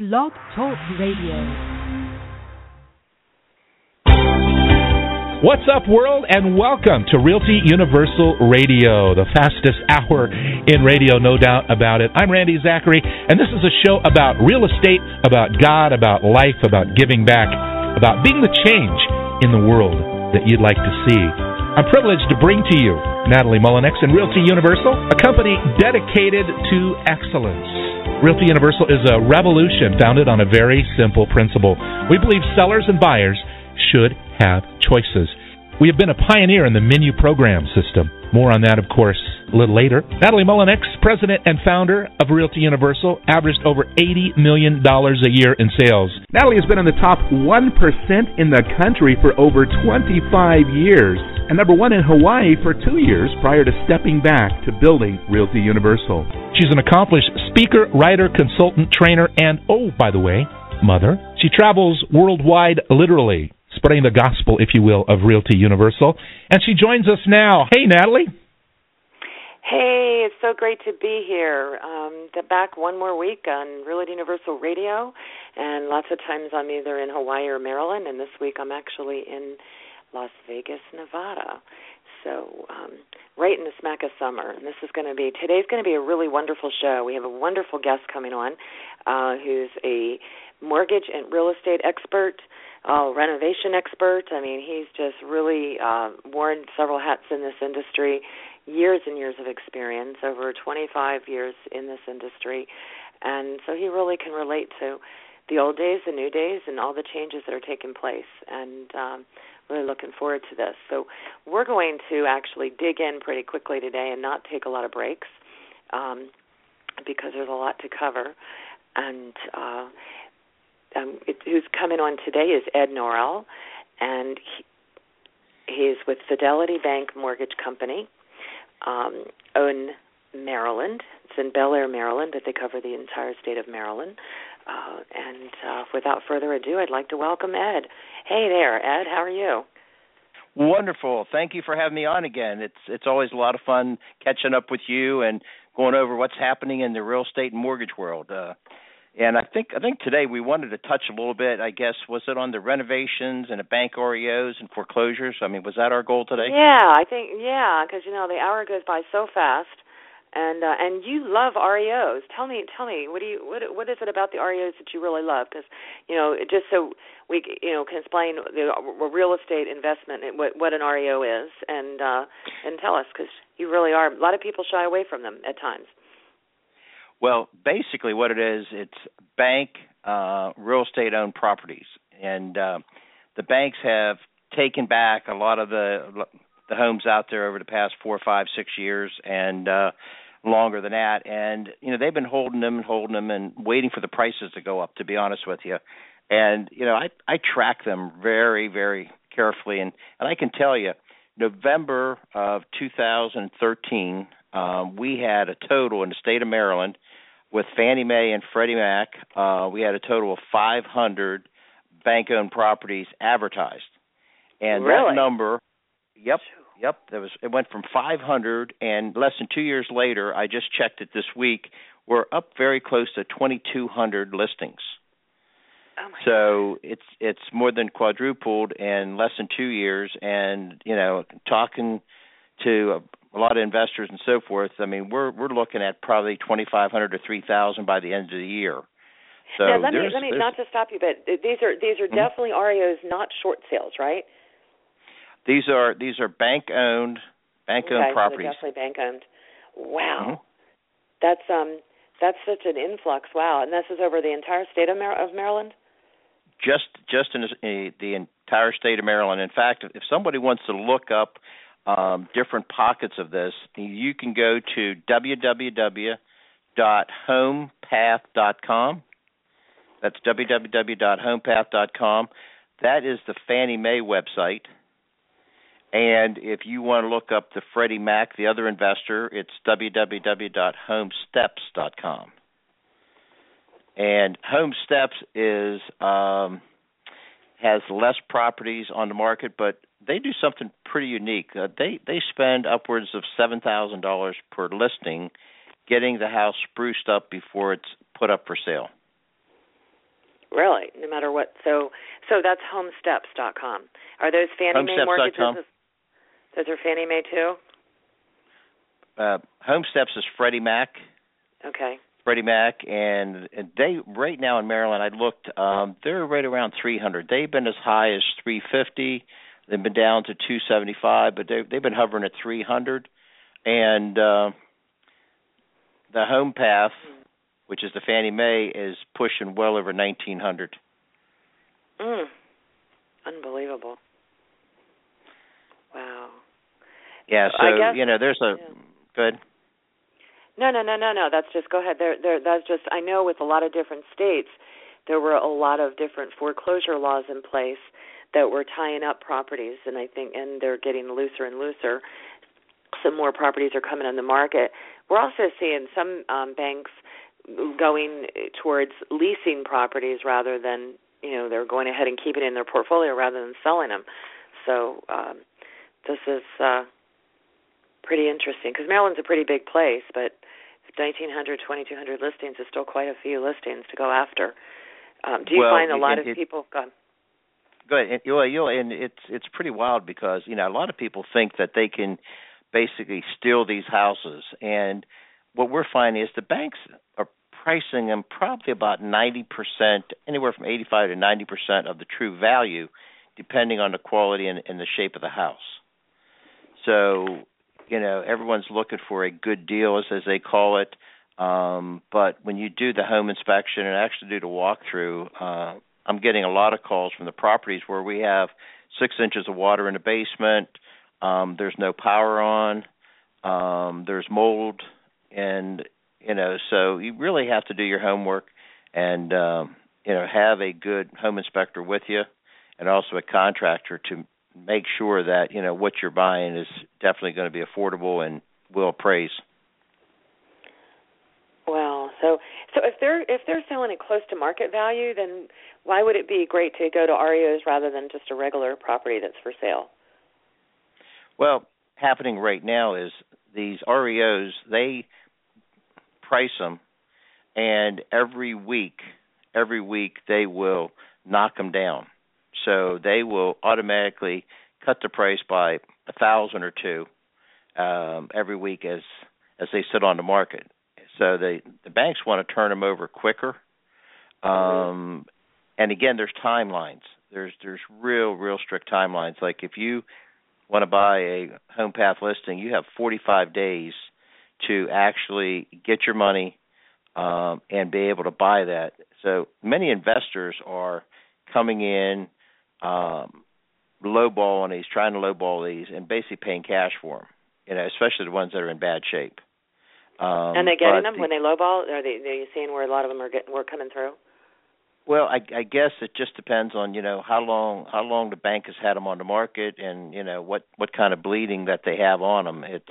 Blog Talk Radio. What's up, world, and welcome to Realty Universal Radio, the fastest hour in radio, no doubt about it. I'm Randy Zachary, and this is a show about real estate, about God, about life, about giving back, about being the change in the world that you'd like to see. I'm privileged to bring to you Natalie Mullinex and Realty Universal, a company dedicated to excellence. Realty Universal is a revolution founded on a very simple principle. We believe sellers and buyers should have choices. We have been a pioneer in the menu program system. More on that, of course, a little later. Natalie Mullinex, president and founder of Realty Universal, averaged over $80 million a year in sales. Natalie has been in the top 1% in the country for over 25 years, and number one in Hawaii for 2 years prior to stepping back to building Realty Universal. She's an accomplished speaker, writer, consultant, trainer, and, oh, by the way, mother. She travels worldwide, literally, spreading the gospel, if you will, of Realty Universal. And she joins us now. Hey, Natalie. Hey, it's so great to be here. Back one more week on Realty Universal Radio, and lots of times I'm either in Hawaii or Maryland, and this week I'm actually in Las Vegas, Nevada. So right in the smack of summer. And today's going to be a really wonderful show. We have a wonderful guest coming on who's a mortgage and real estate expert, renovation expert. I mean, he's just really worn several hats in this industry, years and years of experience, over 25 years in this industry. And so he really can relate to the old days, the new days, and all the changes that are taking place. And really looking forward to this. So we're going to actually dig in pretty quickly today and not take a lot of breaks because there's a lot to cover. And who's coming on today is Ed Norrell, and he's with Fidelity Bank Mortgage Company in Maryland. It's in Bel Air, Maryland, but they cover the entire state of Maryland. And without further ado, I'd like to welcome Ed. Hey there, Ed. How are you? Wonderful. Thank you for having me on again. It's always a lot of fun catching up with you and going over what's happening in the real estate and mortgage world. And I think today we wanted to touch a little bit, I guess, was it on the renovations and the bank REOs and foreclosures? I mean, was that our goal today? Yeah, because, the hour goes by so fast. And you love REOs. Tell me, what is it about the REOs that you really love? Because, just so we can explain the real estate investment and what an REO is, and tell us, because you really are. A lot of people shy away from them at times. Well, basically what it is, it's bank real estate owned properties, and the banks have taken back a lot of the homes out there over the past 4, 5, 6 years, and longer than that. And, they've been holding them and waiting for the prices to go up, to be honest with you. And, I track them very, very carefully. And I can tell you, November of 2013, we had a total in the state of Maryland with Fannie Mae and Freddie Mac. We had a total of 500 bank-owned properties advertised. And really? That number, yep. It went from 500, and less than 2 years later, I just checked it this week, we're up very close to 2,200 listings. Oh my so God. It's more than quadrupled in less than 2 years, and talking to a lot of investors and so forth, I mean we're looking at probably 2,500 to 3,000 by the end of the year. So now, let me not to stop you, but these are definitely REOs, not short sales, right? These are bank-owned properties. So definitely bank-owned. Wow. Mm-hmm. That's such an influx. Wow. And this is over the entire state of Maryland? Just in the entire state of Maryland. In fact, if somebody wants to look up different pockets of this, you can go to www.homepath.com. That's www.homepath.com. That is the Fannie Mae website. And if you want to look up the Freddie Mac, the other investor, it's www.homesteps.com. And HomeSteps has less properties on the market, but they do something pretty unique. They spend upwards of $7,000 per listing getting the house spruced up before it's put up for sale. Really? No matter what. So that's homesteps.com. Are those Fannie Mae mortgages? Those are Fannie Mae too? HomeSteps is Freddie Mac. Okay. Freddie Mac, and they right now in Maryland, I looked, they're right around 300. They've been as high as 350. They've been down to 275, but they've been hovering at 300. And the Home Path, which is the Fannie Mae, is pushing well over 1,900. Unbelievable. Wow. Yeah, so, there's a... Yeah. Good. No. That's just, go ahead. That's just, I know with a lot of different states, there were a lot of different foreclosure laws in place that were tying up properties, and they're getting looser and looser. Some more properties are coming on the market. We're also seeing some banks going towards leasing properties rather than, they're going ahead and keeping it in their portfolio rather than selling them. So this is pretty interesting because Maryland's a pretty big place, but 1,900, 2,200 listings is still quite a few listings to go after. Do you find a lot of people? Go on. Good. And it's pretty wild because a lot of people think that they can basically steal these houses, and what we're finding is the banks are pricing them probably about 90%, anywhere from 85 to 90% of the true value, depending on the quality and the shape of the house. So, everyone's looking for a good deal, as they call it. But when you do the home inspection and actually do the walkthrough, I'm getting a lot of calls from the properties where we have 6 inches of water in the basement. There's no power on. There's mold, and so you really have to do your homework and have a good home inspector with you, and also a contractor to make sure that what you're buying is definitely going to be affordable and will appraise. Well, so if they're selling it close to market value, then why would it be great to go to REOs rather than just a regular property that's for sale? Well, happening right now is these REOs, they price them, and every week they will knock them down. So they will automatically cut the price by $1,000 or $2 every week as they sit on the market. So the banks want to turn them over quicker. And again, there's timelines. There's real strict timelines. Like if you want to buy a Home Path listing, you have 45 days to actually get your money and be able to buy that. So many investors are coming in, lowballing these, trying to lowball these, and basically paying cash for them. Especially the ones that are in bad shape. And they getting them when they lowball? Are you seeing where a lot of them are coming through? Well, I guess it just depends on how long the bank has had them on the market, and what kind of bleeding that they have on them. It's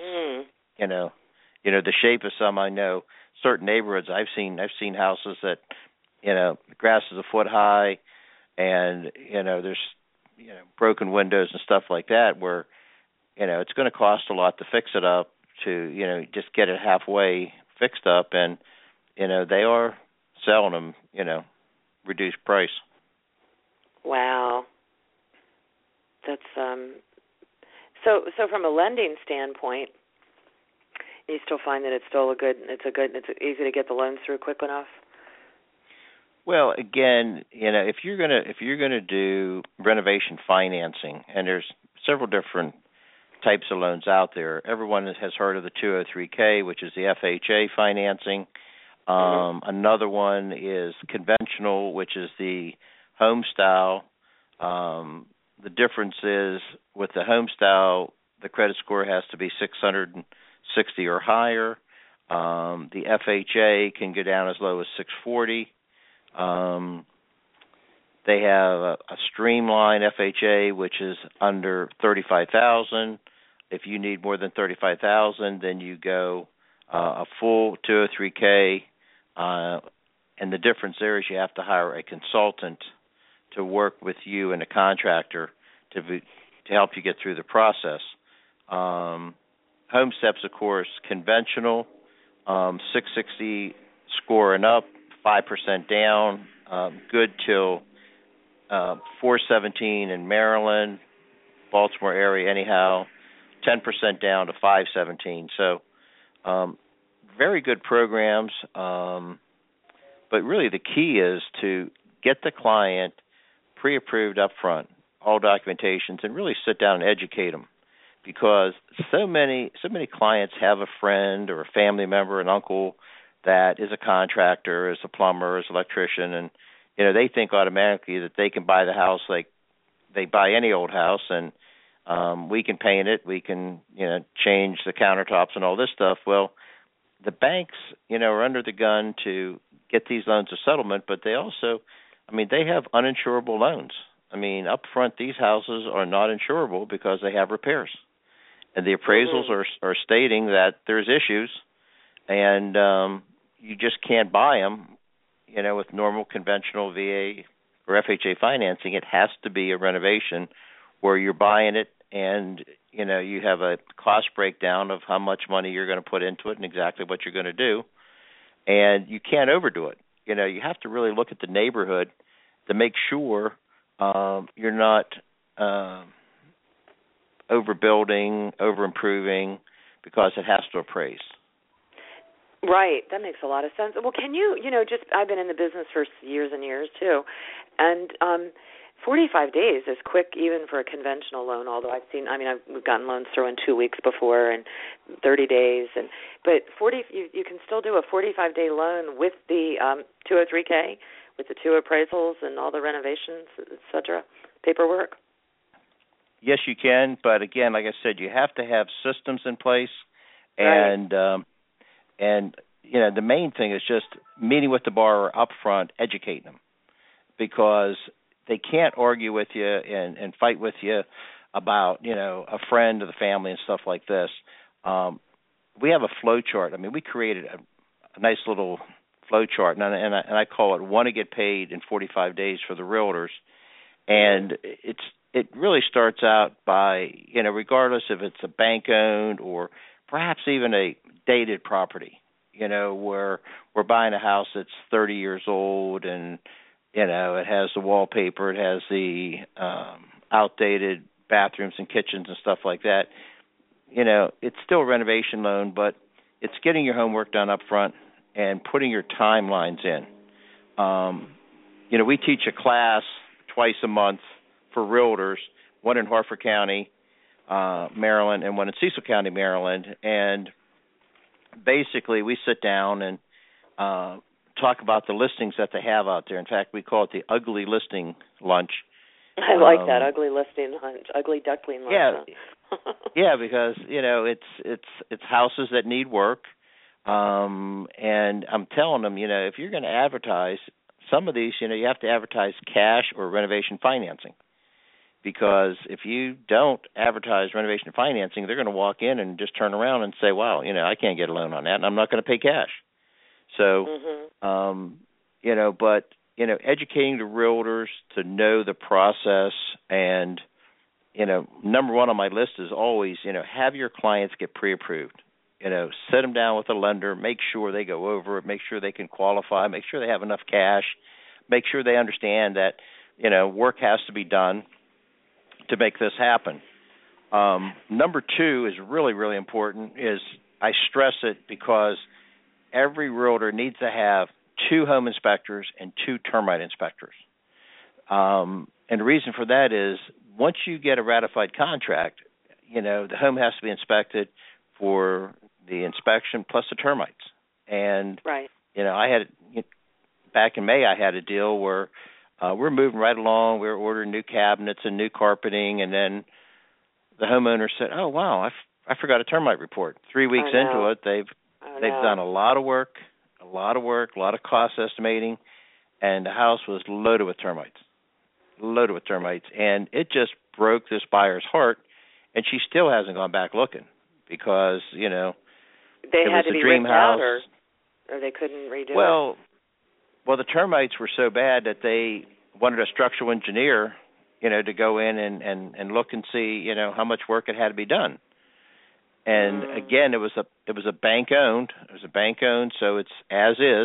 the shape of some. I know certain neighborhoods I've seen houses that the grass is a foot high, and there's broken windows and stuff like that where it's going to cost a lot to fix it up, to just get it halfway fixed up, and they are selling them reduced price. Wow. That's so from a lending standpoint, you still find that it's easy to get the loans through quick enough? Well, again, if you're gonna do renovation financing, and there's several different types of loans out there. Everyone has heard of the 203K, which is the FHA financing. Another one is conventional, which is the home style. The difference is with the home style, the credit score has to be 660 or higher. The FHA can go down as low as 640. They have a streamline FHA, which is under $35,000. If you need more than $35,000, then you go a full 203K. And the difference there is you have to hire a consultant to work with you and a contractor to help you get through the process. HomeSteps, of course, conventional, 660 score and up, 5% down, good till 417 in Maryland, Baltimore area anyhow, 10% down to 517. So very good programs, but really the key is to get the client pre-approved up front, all documentations, and really sit down and educate them, because so many clients have a friend or a family member, an uncle that is a contractor, is a plumber, is an electrician, and they think automatically that they can buy the house like they buy any old house, and we can paint it, we can change the countertops and all this stuff. Well, the banks are under the gun to get these loans of settlement, but they also, they have uninsurable loans. Up front, these houses are not insurable because they have repairs, and the appraisals are stating that there's issues, and you just can't buy them, with normal conventional VA or FHA financing. It has to be a renovation where you're buying it and, you have a cost breakdown of how much money you're going to put into it and exactly what you're going to do, and you can't overdo it. You have to really look at the neighborhood to make sure you're not overbuilding, over-improving, because it has to appraise. Right. That makes a lot of sense. Well, can you, I've been in the business for years and years, too, and 45 days is quick even for a conventional loan, although we've gotten loans through in 2 weeks before and 30 days, but you can still do a 45-day loan with the 203K, with the 2 appraisals and all the renovations, et cetera, paperwork? Yes, you can, but again, like I said, you have to have systems in place, and the main thing is just meeting with the borrower up front, educating them, because they can't argue with you and fight with you about, a friend or the family and stuff like this. We have a flow chart. We created a nice little flow chart, and I call it "Want to Get Paid in 45 Days" for the realtors. And it really starts out by, regardless if it's a bank-owned or perhaps even a dated property, where we're buying a house that's 30 years old and, it has the wallpaper, it has the outdated bathrooms and kitchens and stuff like that. It's still a renovation loan, but it's getting your homework done up front and putting your timelines in. We teach a class twice a month for realtors, one in Harford County, Maryland, and one in Cecil County, Maryland. And basically we sit down and talk about the listings that they have out there. In fact, we call it the ugly listing lunch. I like that, ugly listing lunch, ugly duckling lunch. Yeah, yeah, because it's houses that need work, and I'm telling them, if you're going to advertise some of these, you have to advertise cash or renovation financing, because if you don't advertise renovation financing, they're going to walk in and just turn around and say, "Wow, I can't get a loan on that, and I'm not going to pay cash." So, but educating the realtors to know the process, and number one on my list is always, have your clients get pre-approved. Sit them down with a lender, make sure they go over it, make sure they can qualify, make sure they have enough cash, make sure they understand that, work has to be done to make this happen. Number two is really, really important. Is I stress it because every realtor needs to have 2 home inspectors and 2 termite inspectors. And the reason for that is once you get a ratified contract, the home has to be inspected for the inspection plus the termites. And, right. I had back in May, I had a deal where we're moving right along. We were ordering new cabinets and new carpeting, and then the homeowner said, "Oh, wow, I forgot a termite report." 3 weeks into it, they've done a lot of work, a lot of cost estimating, and the house was loaded with termites, and it just broke this buyer's heart, and she still hasn't gone back looking because, they had to be ripped out, or they couldn't redo it. Well, the termites were so bad that they wanted a structural engineer, to go in and look and see, how much work it had to be done. And again, it was a bank owned. It was a bank owned, so it's as is.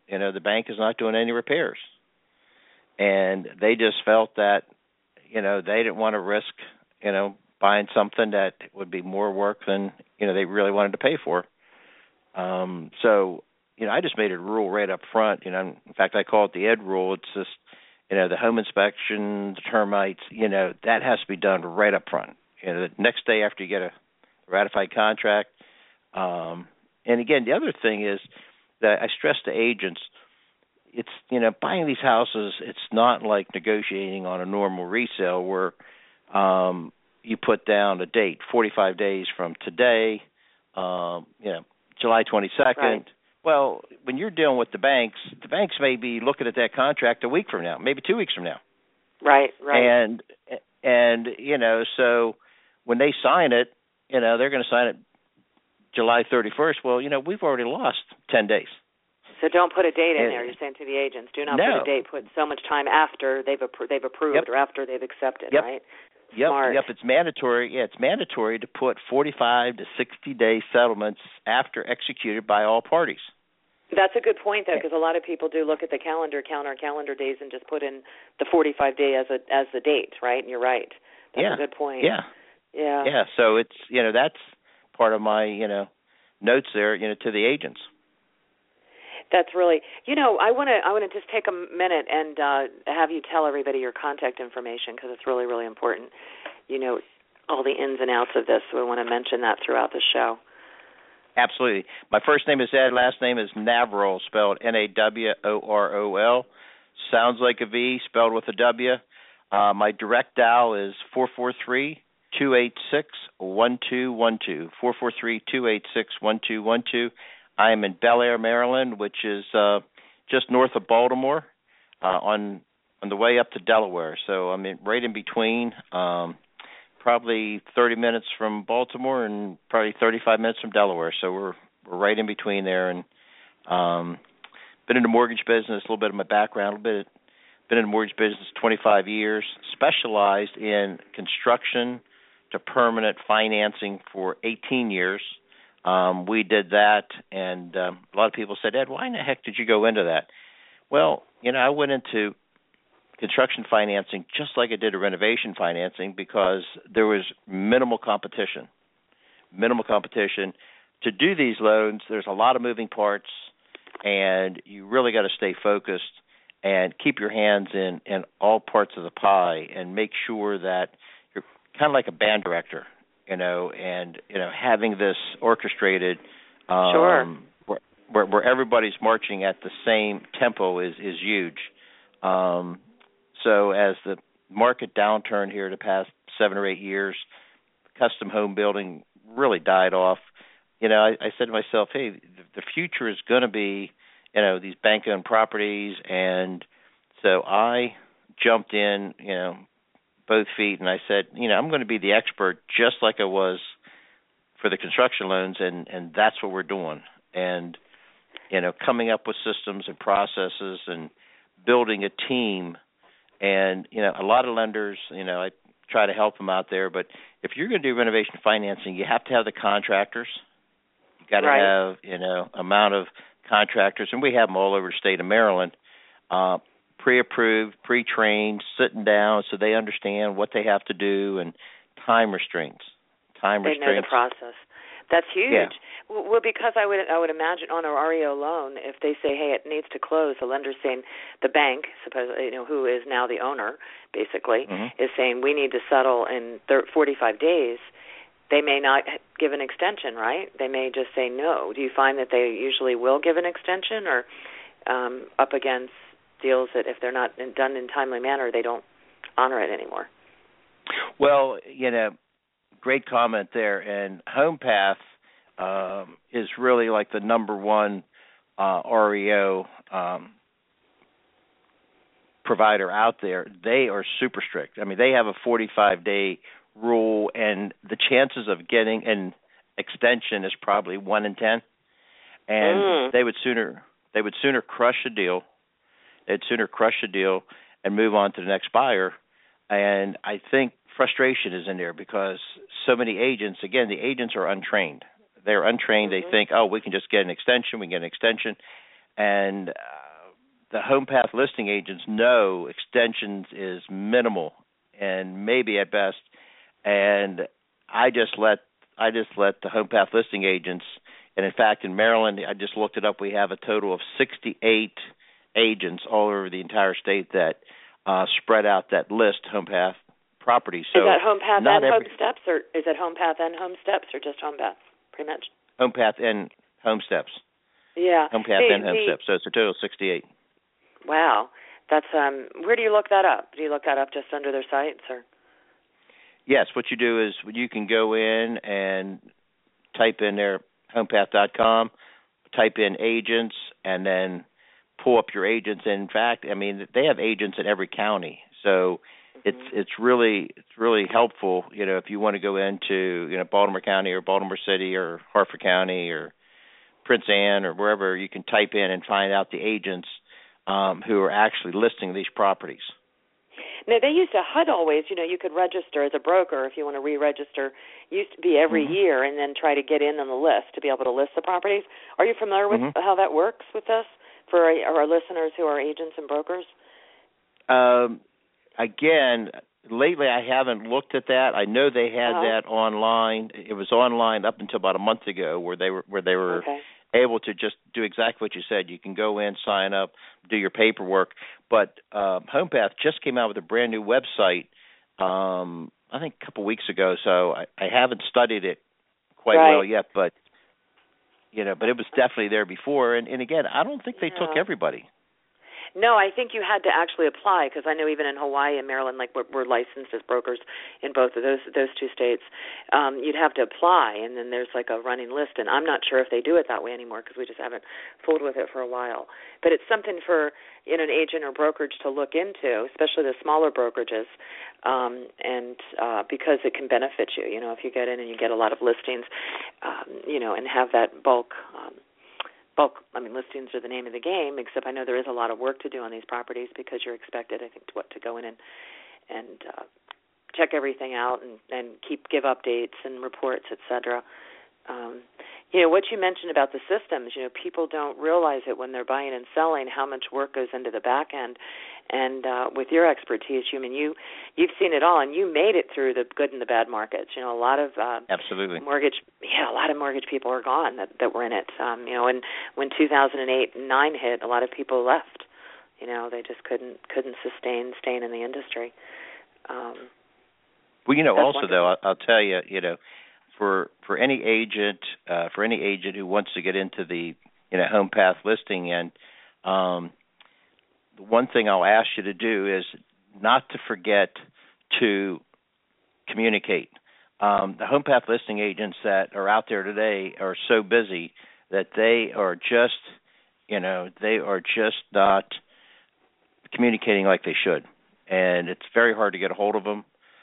the bank is not doing any repairs. And they just felt that, they didn't want to risk, buying something that would be more work than, they really wanted to pay for. So, I just made a rule right up front. In fact, I call it the Ed rule. It's just, the home inspection, the termites, that has to be done right up front. The next day after you get a ratified contract. And again, the other thing is that I stress to agents, it's, buying these houses, it's not like negotiating on a normal resale where you put down a date, 45 days from today, July 22nd. Right. Well, when you're dealing with the banks may be looking at that contract a week from now, maybe 2 weeks from now. Right. And so when they sign it, they're going to sign it July 31st. Well, we've already lost 10 days. So don't put a date in there. You're saying to the agents, do not put a date. Put so much time after they've approved or after they've accepted, right? Smart. Yep. It's mandatory. Yeah, it's mandatory to put 45 to 60-day settlements after executed by all parties. That's a good point, though, because a lot of people do look at the calendar, count our calendar days, and just put in the 45 day as the date, right? And you're right. That's a good point. Yeah. So it's that's part of my notes there to the agents. That's really I want to just take a minute and have you tell everybody your contact information because it's really, really important. All the ins and outs of this. So we want to mention that throughout the show. Absolutely. My first name is Ed. Last name is Navarrol, spelled Naworrol. Sounds like a V, spelled with a W. My direct dial is 443-286-1212. 443-286-1212. I am in Bel Air, Maryland, which is just north of Baltimore, on the way up to Delaware. So I'm right in between. Probably 30 minutes from Baltimore and probably 35 minutes from Delaware. So we're right in between there. And been in the mortgage business, a little bit of my background, been in the mortgage business 25 years, specialized in construction to permanent financing for 18 years. We did that, and a lot of people said, Ed, why in the heck did you go into that? Well, I went into construction financing just like I did a renovation financing because there was minimal competition. To do these loans, there's a lot of moving parts, and you really got to stay focused and keep your hands in all parts of the pie and make sure that you're kind of like a band director, and having this orchestrated where everybody's marching at the same tempo is huge. So as the market downturn here the past 7 or 8 years, custom home building really died off. I said to myself, hey, the future is going to be, these bank-owned properties. And so I jumped in, both feet, and I said, I'm going to be the expert just like I was for the construction loans, and that's what we're doing. And, coming up with systems and processes and building a team. And, a lot of lenders, I try to help them out there, but if you're going to do renovation financing, you have to have the contractors. You got to have, amount of contractors, and we have them all over the state of Maryland, pre-approved, pre-trained, sitting down so they understand what they have to do and time restraints. They know the process. That's huge. Yeah. Well, because I would imagine on a REO loan, if they say, hey, it needs to close, the lender's saying, the bank, who is now the owner, basically, is saying we need to settle in 45 days. They may not give an extension, right? They may just say no. Do you find that they usually will give an extension, or up against deals that if they're not done in a timely manner, they don't honor it anymore? Well, great comment there. And HomePath is really like the number one REO provider out there. They are super strict. I mean, they have a 45-day rule, and the chances of getting an extension is probably 1 in 10. And they would sooner crush a deal. They'd sooner crush a deal and move on to the next buyer. And I think frustration is in there because so many agents, again, the agents are untrained. They're untrained. They think, we can just get an extension. We can get an extension. And the HomePath listing agents know extensions is minimal and maybe at best, and I just let the HomePath listing agents, and in fact in Maryland, I just looked it up, we have a total of 68 agents all over the entire state that spread out that list HomePath properties. So is that HomePath and HomeSteps, or is it HomePath and HomeSteps, or just HomePath? Pretty much. HomePath and HomeSteps. Yeah. HomePath and HomeSteps. So it's a total of 68. Wow, that's where do you look that up? Do you look that up just under their sites, or? Yes, what you do is you can go in and type in their homepath.com, type in agents, and then pull up your agents. And in fact, I mean, they have agents in every county, so it's really helpful. You know, if you want to go into Baltimore County or Baltimore City or Harford County or Prince Anne or wherever, you can type in and find out the agents who are actually listing these properties. Now, they used to, HUD always, you could register as a broker if you want to re-register. It used to be every year and then try to get in on the list to be able to list the properties. Are you familiar with how that works with us for our listeners who are agents and brokers? Again, lately I haven't looked at that. I know they had that online. It was online up until about a month ago where they were able to just do exactly what you said. You can go in, sign up, do your paperwork. But HomePath just came out with a brand new website, I think a couple weeks ago. So I haven't studied it quite well yet, but but it was definitely there before. And again, I don't think they took everybody. No, I think you had to actually apply, because I know even in Hawaii and Maryland, like we're licensed as brokers in both of those two states. You'd have to apply, and then there's like a running list. And I'm not sure if they do it that way anymore, because we just haven't fooled with it for a while. But it's something for an agent or brokerage to look into, especially the smaller brokerages, and because it can benefit you. If you get in and you get a lot of listings, and have that bulk. Listings are the name of the game, except I know there is a lot of work to do on these properties because you're expected, I think, to go in and check everything out and give updates and reports, et cetera. What you mentioned about the systems, people don't realize it when they're buying and selling, how much work goes into the back end. And with your expertise, you've seen it all, and you made it through the good and the bad markets. A lot of absolutely a lot of mortgage people are gone that were in it. And when 2008 and 9 hit, a lot of people left. They just couldn't sustain staying in the industry. Also though, I'll tell you, for any agent who wants to get into the HomePath listing, and the one thing I'll ask you to do is not to forget to communicate. The HomePath listing agents that are out there today are so busy that they are just not communicating like they should, and it's very hard to get a hold of them.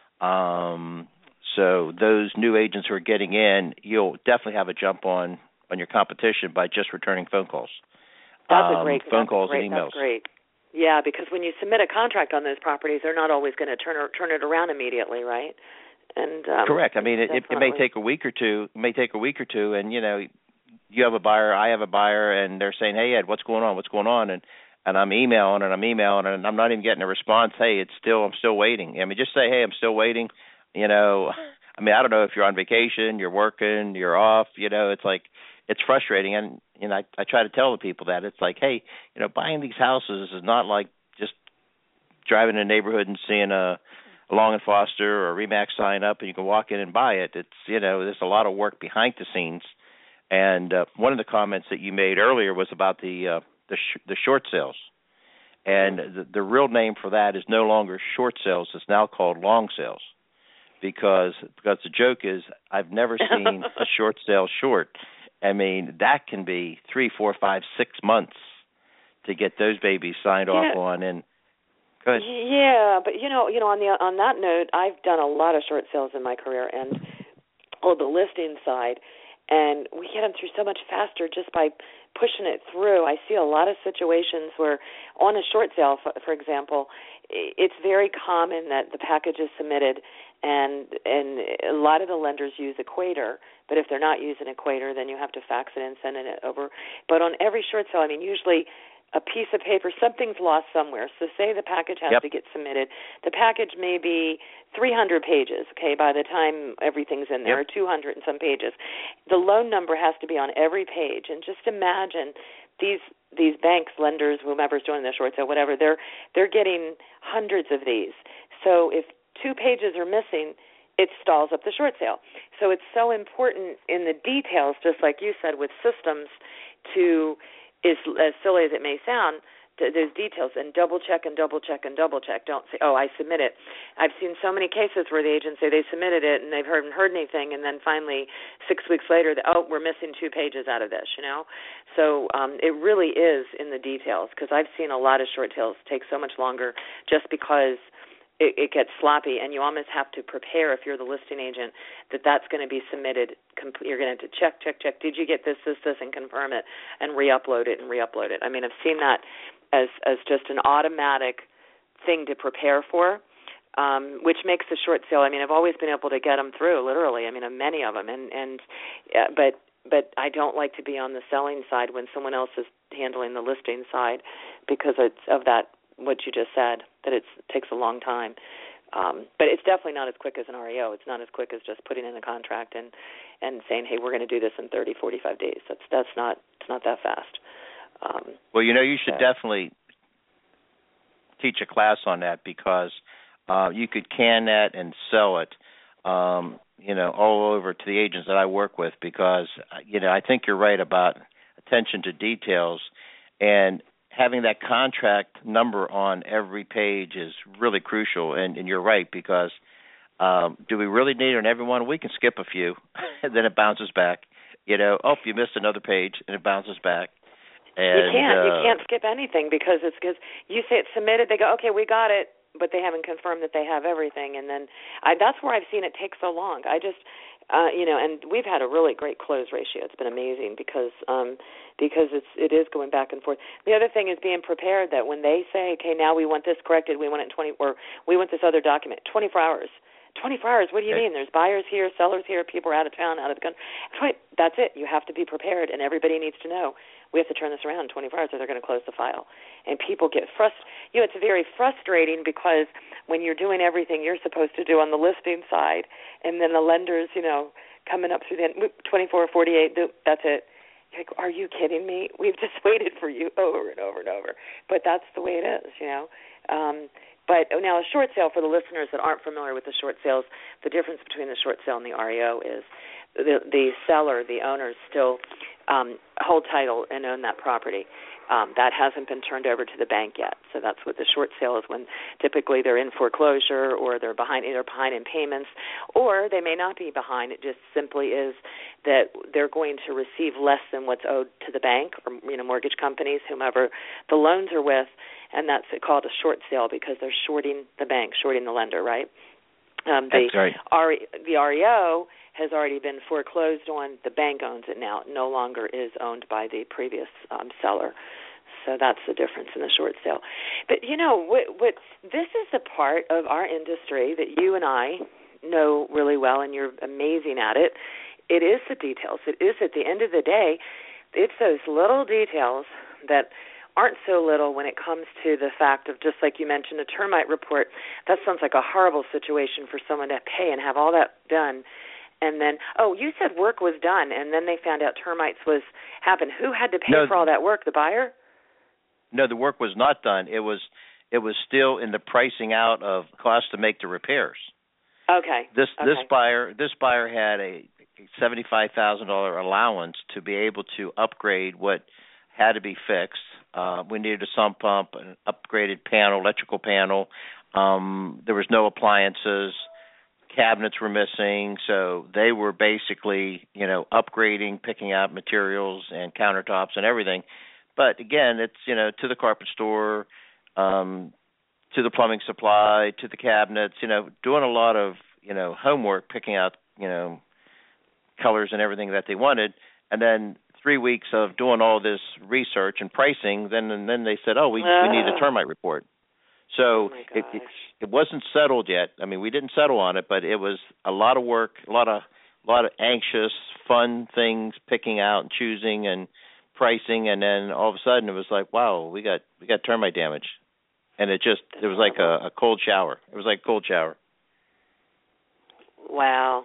So those new agents who are getting in, you'll definitely have a jump on your competition by just returning phone calls. That's a great phone calls and emails. That's great. Yeah, because when you submit a contract on those properties, they're not always going to turn it around immediately, right? And correct. I mean, it may take a week or two. It may take a week or two, and you have a buyer, I have a buyer, and they're saying, "Hey, Ed, what's going on? What's going on?" And I'm emailing, and I'm not even getting a response. Hey, I'm still waiting. I mean, just say, "Hey, I'm still waiting." I don't know if you're on vacation, you're working, you're off. It's like it's frustrating, and I try to tell the people that it's like, hey, buying these houses is not like just driving in a neighborhood and seeing a Long and Foster or a RE/MAX sign up and you can walk in and buy it. It's there's a lot of work behind the scenes. And one of the comments that you made earlier was about the short sales, and the real name for that is no longer short sales; it's now called long sales. Because the joke is, I've never seen a short sale short. I mean, that can be 3, 4, 5, 6 months to get those babies signed off on. And go ahead. Yeah, but on that note, I've done a lot of short sales in my career, and the listing side, and we get them through so much faster just by pushing it through. I see a lot of situations where on a short sale, for example, it's very common that the package is submitted, and a lot of the lenders use Equator, but if they're not using Equator, then you have to fax it and send it over. But on every short sale, usually a piece of paper, something's lost somewhere. So say the package has to get submitted. The package may be 300 pages, okay, by the time everything's in there, or 200 and some pages. The loan number has to be on every page. And just imagine these banks, lenders, whomever's doing the short sale, whatever, they're getting hundreds of these. So if 2 pages are missing, it stalls up the short sale. So it's so important in the details, just like you said, with systems to, as silly as it may sound, those details, and double check and double check and double check. Don't say, oh, I submit it. I've seen so many cases where the agents say they submitted it and they've haven't heard anything, and then finally 6 weeks later, we're missing 2 pages out of this, So it really is in the details, because I've seen a lot of short sales take so much longer just because it gets sloppy, and you almost have to prepare, if you're the listing agent, that's going to be submitted. You're going to have to check. Did you get this, and confirm it, and re-upload it. I mean, I've seen that as just an automatic thing to prepare for, which makes the short sale. I mean, I've always been able to get them through, literally. I mean, many of them, but I don't like to be on the selling side when someone else is handling the listing side, because it's of that. What you just said, that it takes a long time. But it's definitely not as quick as an REO. It's not as quick as just putting in a contract and saying, hey, we're going to do this in 30, 45 days. It's not that fast. Well, you should definitely teach a class on that, because you could can that and sell it, all over to the agents that I work with, because, I think you're right about attention to details, and having that contract number on every page is really crucial. And you're right, because do we really need it on every one? We can skip a few, and then it bounces back. You missed another page, and it bounces back. And you can't skip anything, because you say it's submitted, they go, okay, we got it, but they haven't confirmed that they have everything. And then that's where I've seen it take so long. I just, and we've had a really great close ratio. It's been amazing, because it is going back and forth. The other thing is being prepared that when they say, okay, now we want this corrected, we want it in or we want this other document, 24 hours. 24 hours, what do you mean? There's buyers here, sellers here, people are out of town, out of the country. That's it. You have to be prepared, and everybody needs to know we have to turn this around in 24 hours or they're going to close the file. And people get frustrated. It's very frustrating, because when you're doing everything you're supposed to do on the listing side, and then the lenders, coming up through the 24 or 48, that's it. You're like, are you kidding me? We've just waited for you over and over and over. But that's the way it is, But now a short sale, for the listeners that aren't familiar with the short sales, the difference between the short sale and the REO is the seller, the owners, still hold title and own that property. That hasn't been turned over to the bank yet. So that's what the short sale is, when typically they're in foreclosure, or they're behind in payments, or they may not be behind. It just simply is that they're going to receive less than what's owed to the bank, or mortgage companies, whomever the loans are with, and that's called a short sale, because they're shorting the bank, shorting the lender, right? That's right. The REO has already been foreclosed on. The bank owns it now. It no longer is owned by the previous seller. So that's the difference in the short sale. But, what this is the part of our industry that you and I know really well, and you're amazing at it. It is the details. It is, at the end of the day, it's those little details that aren't so little when it comes to the fact of, just like you mentioned, a termite report. That sounds like a horrible situation for someone to pay and have all that done. And then, you said work was done, and then they found out termites happened. Who had to pay for all that work? The buyer? No, the work was not done. It was still in the pricing out of cost to make the repairs. Okay. This buyer had a $75,000 allowance to be able to upgrade what had to be fixed. We needed a sump pump, an upgraded electrical panel. There was no appliances. Cabinets were missing, so they were basically, upgrading, picking out materials and countertops and everything. But again, it's, to the carpet store, to the plumbing supply, to the cabinets, doing a lot of, homework, picking out, colors and everything that they wanted. And then 3 weeks of doing all this research and pricing, then they said, we need a termite report. So it wasn't settled yet. I mean, we didn't settle on it, but it was a lot of work, a lot of anxious, fun things, picking out and choosing and pricing, and then all of a sudden it was like, wow, we got termite damage, and it was like a cold shower. It was like a cold shower. Wow.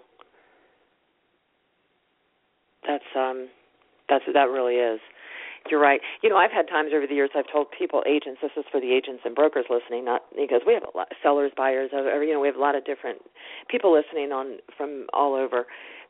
That really is. You're right. I've had times over the years I've told people, agents, this is for the agents and brokers listening, not because we have a lot sellers, buyers, we have a lot of different people listening on from all over.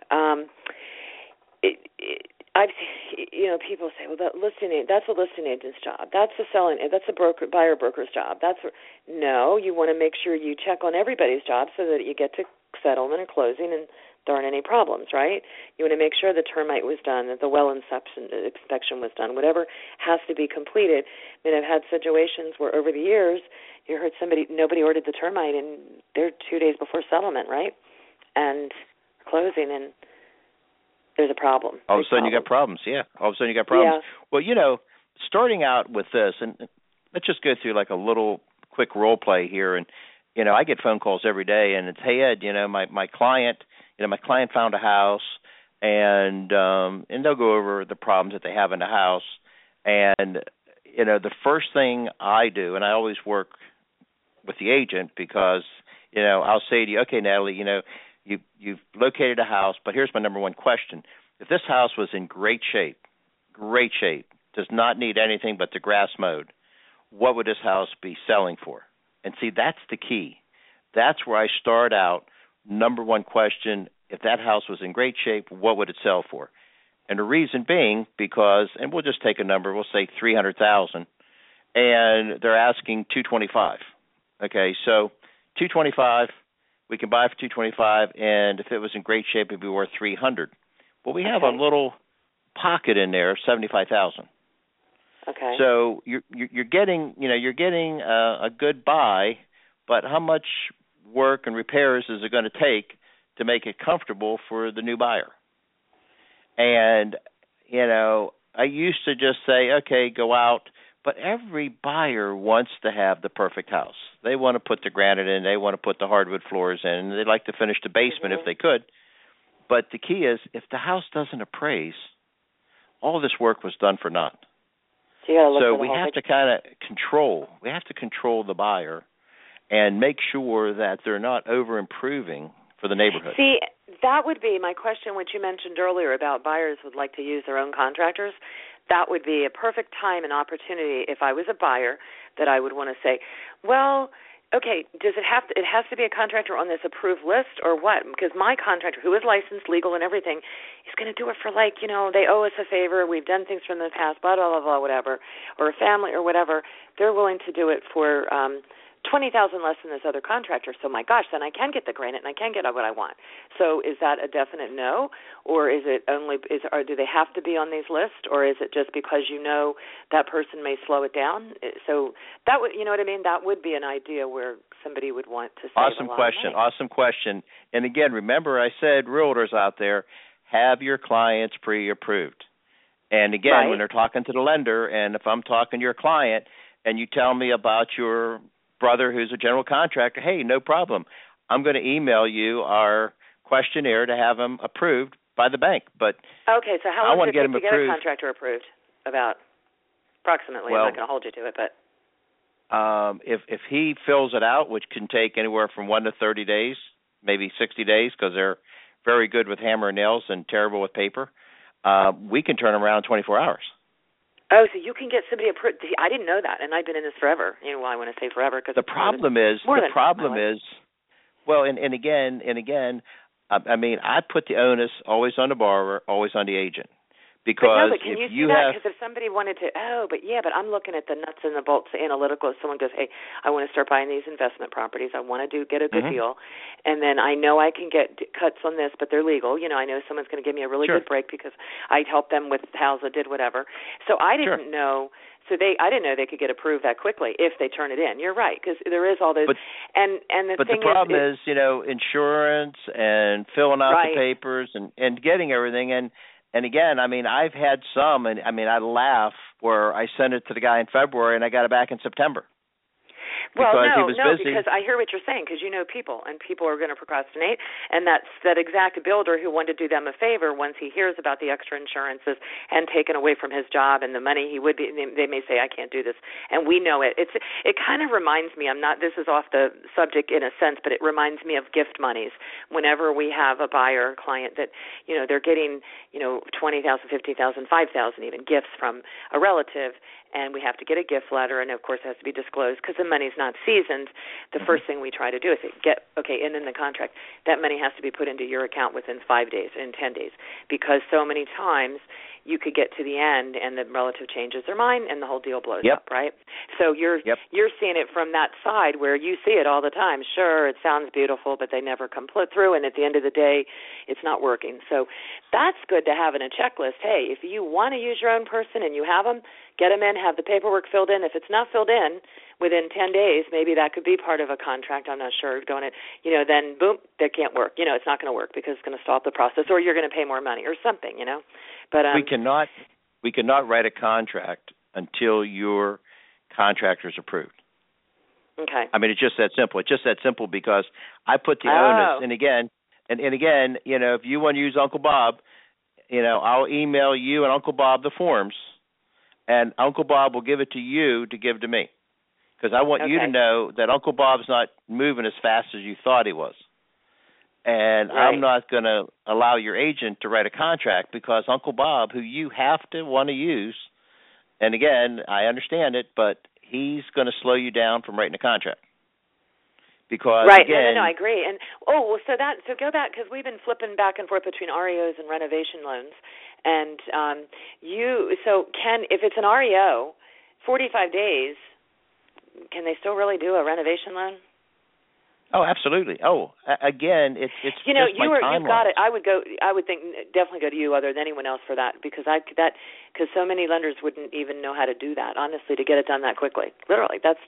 I've seen, people say, well, that's a listing agent's job. That's a buyer broker's job. No, you want to make sure you check on everybody's job so that you get to settlement and closing and there aren't any problems, right? You want to make sure the termite was done, that the well inspection was done, whatever has to be completed. I mean, I've had situations where over the years you heard nobody ordered the termite, and they're 2 days before settlement, right? And closing, and there's a problem. All of a sudden you got problems, yeah. All of a sudden you got problems. Yeah. Well, starting out with this, and let's just go through like a little quick role play here. And, I get phone calls every day, and it's, hey, Ed, my client found a house, and they'll go over the problems that they have in the house. And, the first thing I do, and I always work with the agent because, I'll say to you, okay, Natalie, you've located a house, but here's my number one question. If this house was in great shape, does not need anything but the grass mowed, what would this house be selling for? And see, that's the key. That's where I start out. Number one question, if that house was in great shape, what would it sell for? And the reason being because, and we'll just take a number, we'll say $300,000, and they're asking $225,000. Okay, so $225,000, we can buy it for $225,000, and if it was in great shape, it'd be worth $300,000. Well, we have a little pocket in there of $75,000. Okay. So you're getting a good buy, but how much work and repairs is it going to take to make it comfortable for the new buyer? And I used to just say, okay, go out, but every buyer wants to have the perfect house. They want to put the granite in, they want to put the hardwood floors in, and they'd like to finish the basement if they could. But the key is, if the house doesn't appraise, all this work was done for naught. So we have to kind of control. We have to control the buyer and make sure that they're not over-improving for the neighborhood. See, that would be my question, which you mentioned earlier about buyers would like to use their own contractors. That would be a perfect time and opportunity if I was a buyer that I would want to say, well, okay, it has to be a contractor on this approved list or what? Because my contractor, who is licensed, legal, and everything, is going to do it for they owe us a favor, we've done things from the past, blah, blah, blah, blah, whatever, or a family or whatever. They're willing to do it for $20,000 less than this other contractor. So my gosh, then I can get the granite and I can get what I want. So is that a definite no, or is it or do they have to be on these lists, or is it just because that person may slow it down? So that would, what I mean? That would be an idea where somebody would want to save Awesome question. And again, remember I said realtors out there, have your clients pre-approved. And again, when they're talking to the lender, and if I'm talking to your client and you tell me about your brother who's a general contractor, hey, no problem. I'm going to email you our questionnaire to have them approved by the bank. But okay, so how long does it take to get a contractor approved? About approximately. I'm not going to hold you to it, but if he fills it out, which can take anywhere from 1 to 30 days, maybe 60 days, because they're very good with hammer and nails and terrible with paper, we can turn them around in 24 hours. Oh, so you can get somebody approved. I didn't know that, and I've been in this forever. I want to say forever because the problem is, well, and again, I mean, I put the onus always on the borrower, always on the agent. Because but can you see that? Because if somebody wanted to, but I'm looking at the nuts and the bolts analytical. If someone goes, hey, I want to start buying these investment properties. I want to get a good deal. And then I know I can get cuts on this, but they're legal. I know someone's going to give me a really good break because I helped them with house or did whatever. So I didn't know. So I didn't know they could get approved that quickly if they turn it in. You're right, because there is all those. But the problem is, insurance and filling out the papers and getting everything. And again, I mean, I've had some, and I mean, I laugh where I sent it to the guy in February and I got it back in September. Well, because he was busy. Because I hear what you're saying, because you know people, and people are going to procrastinate, and that's that exact builder who wanted to do them a favor once he hears about the extra insurances and taken away from his job and the money he would be, they may say, I can't do this, and we know it. It kind of reminds me, this is off the subject in a sense, but it reminds me of gift monies. Whenever we have a buyer client that, they're getting, $20,000, $50,000, $5,000 even gifts from a relative, and we have to get a gift letter, and of course it has to be disclosed because the money's not seasoned. The first thing we try to do is and in the contract, that money has to be put into your account within 5 days, in 10 days, because so many times you could get to the end and the relative changes their mind and the whole deal blows up, right? So you're seeing it from that side where you see it all the time. Sure, it sounds beautiful, but they never come through, and at the end of the day, it's not working. So that's good to have in a checklist. Hey, if you want to use your own person and you have them, get them in, have the paperwork filled in. If it's not filled in within 10 days, maybe that could be part of a contract. I'm not sure. Then boom, that can't work. It's not going to work because it's going to stop the process, or you're going to pay more money or something, But we cannot write a contract until your contractor is approved. Okay. I mean, it's just that simple. It's just that simple because I put the onus, and again, if you want to use Uncle Bob, I'll email you and Uncle Bob the forms, and Uncle Bob will give it to you to give to me, because I want you to know that Uncle Bob's not moving as fast as you thought he was. And I'm not going to allow your agent to write a contract because Uncle Bob, who you have to want to use, and again, I understand it, but he's going to slow you down from writing a contract. Because again, I agree. And so go back, because we've been flipping back and forth between REOs and renovation loans. And if it's an REO, 45 days, can they still really do a renovation loan? Oh, absolutely. Oh, again, it's just my timeline. You've got it. I would definitely go to you other than anyone else for that, because so many lenders wouldn't even know how to do that, honestly, to get it done that quickly. Literally, that's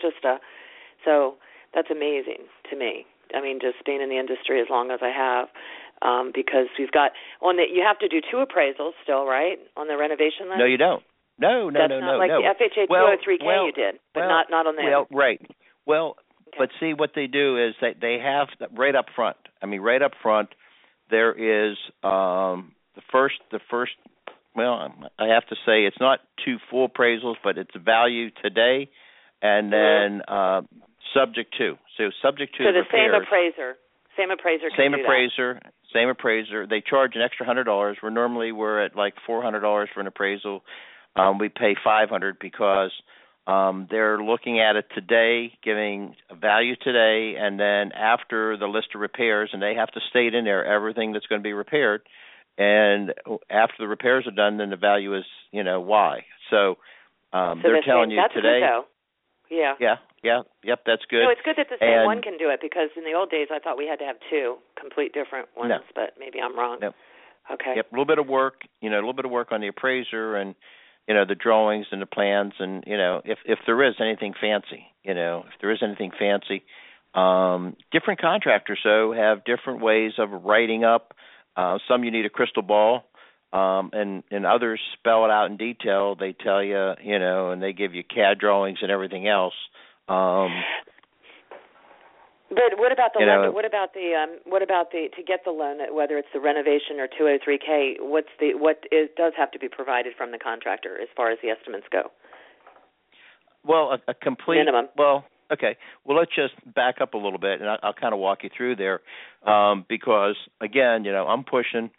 amazing to me. I mean, just being in the industry as long as I have, because we've got you have to do 2 appraisals still, right, on the renovation loan? No, you don't. No. That's not like the FHA 203K you did, but not on the. Well, right. Well. Okay. But see, what they do is they have right up front. I mean, right up front, there is the first. Well, I have to say it's not 2 full appraisals, but it's value today, and then subject to. So subject to. So the repairs, same appraiser. Same appraiser. They charge an extra $100. We're at like $400 for an appraisal. We pay $500 because. They're looking at it today, giving a value today, and then after the list of repairs, and they have to state in there everything that's going to be repaired. And after the repairs are done, then the value is, Y. So they're telling you today. That's good, though. Yeah. Yep, that's good. No, it's good that the same one can do it, because in the old days I thought we had to have 2 complete different ones, but maybe I'm wrong. No. Okay. Yep, a little bit of work, on the appraiser and the drawings and the plans, and if there is anything fancy, different contractors have different ways of writing up. Some you need a crystal ball, and others spell it out in detail. They tell you, and they give you CAD drawings and everything else. But what about the lender? What about the to get the loan, whether it's the renovation or 203K? Does have to be provided from the contractor as far as the estimates go? Well, a complete minimum. Well, okay. Well, let's just back up a little bit, and I'll kind of walk you through there, because again, I'm pushing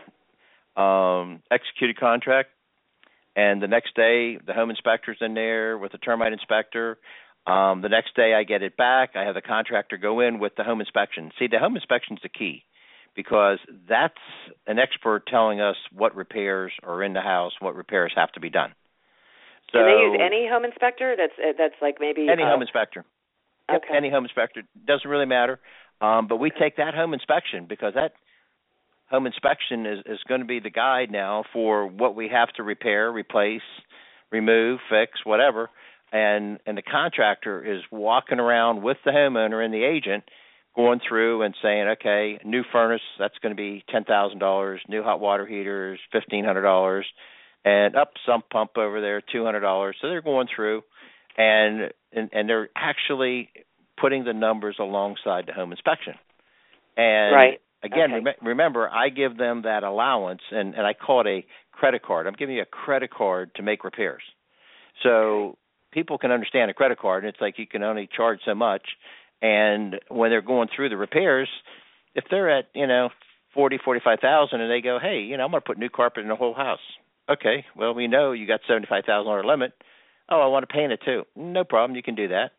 executed contract, and the next day the home inspector's in there with the termite inspector. The next day I get it back. I have the contractor go in with the home inspection. See, the home inspection is the key, because that's an expert telling us what repairs are in the house, what repairs have to be done. So, can they use any home inspector? That's like maybe any home inspector. Yep, okay. Any home inspector. Doesn't really matter. But we take that home inspection, because that home inspection is going to be the guide now for what we have to repair, replace, remove, fix, whatever. And the contractor is walking around with the homeowner and the agent, going through and saying, okay, new furnace, that's going to be $10,000, new hot water heaters, $1,500, and sump pump over there, $200. So they're going through, and they're actually putting the numbers alongside the home inspection. And right. Again, okay. Remember, I give them that allowance, and I call it a credit card. I'm giving you a credit card to make repairs. So people can understand a credit card, and it's like you can only charge so much. And when they're going through the repairs, if they're at, $40,000-$45,000, and they go, hey, I'm going to put new carpet in the whole house. Okay, well, we know you got $75,000 limit. Oh, I want to paint it too. No problem, you can do that.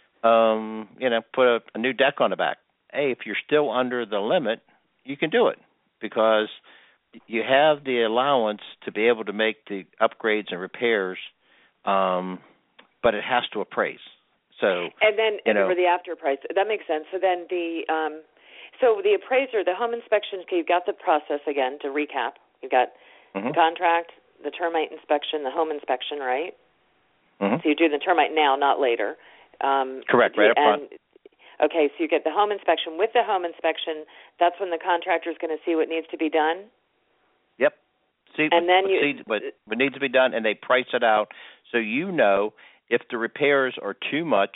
Put a new deck on the back. Hey, if you're still under the limit, you can do it because you have the allowance to be able to make the upgrades and repairs, but it has to appraise. So and then for the after price, that makes sense. So then the appraiser, the home inspection, you've got the process again to recap. You've got the contract, the termite inspection, the home inspection, right? Mm-hmm. So you do the termite now, not later. Correct, right up front. Okay, so you get the home inspection. With the home inspection, that's when the contractor is going to see what needs to be done? Yep. See what needs to be done, and they price it out so if the repairs are too much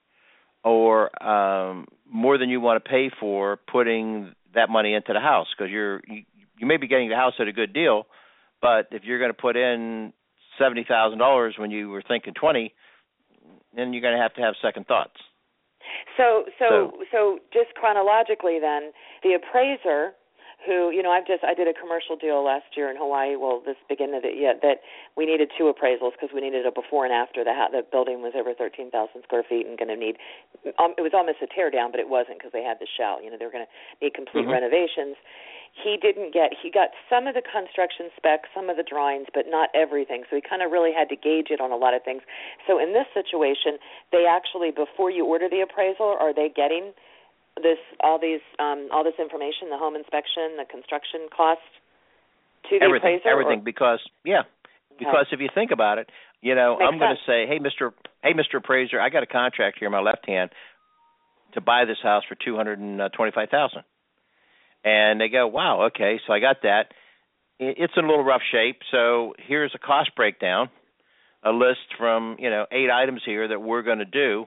or more than you want to pay for putting that money into the house, because you may be getting the house at a good deal, but if you're going to put in $70,000 when you were thinking $20,000, then you're going to have second thoughts. So just chronologically then, the appraiser who, I did a commercial deal last year in Hawaii, this beginning of that we needed 2 appraisals because we needed a before and after. The building was over 13,000 square feet and going to need, it was almost a tear down, but it wasn't because they had the shell. They were going to need complete renovations. He got some of the construction specs, some of the drawings, but not everything. So he kind of really had to gauge it on a lot of things. So in this situation, they actually, before you order the appraisal, are they getting all this information, the home inspection, the construction cost to the appraiser? Everything, because if you think about it, I'm going to say, hey, Mr. Appraiser, I got a contract here in my left hand to buy this house for $225,000. And they go, wow, okay, so I got that. It's in a little rough shape, so here's a cost breakdown, a list from, 8 items here that we're going to do